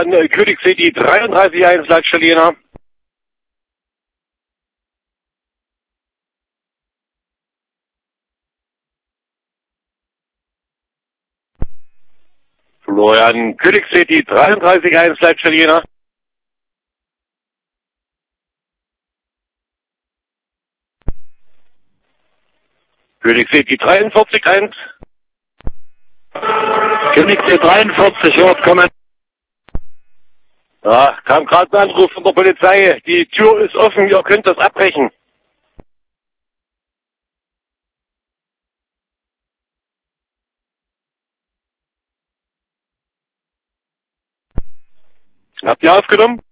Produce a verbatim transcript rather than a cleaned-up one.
König City dreiunddreißig eins Leitstelle Jena. Florian König City dreiunddreißig eins Leitstelle Jena. König City dreiundvierzig eins. König City dreiundvierzig, hört kommen. Ja, kam gerade ein Anruf von der Polizei. Die Tür ist offen, ihr könnt das abbrechen. Habt ihr aufgenommen?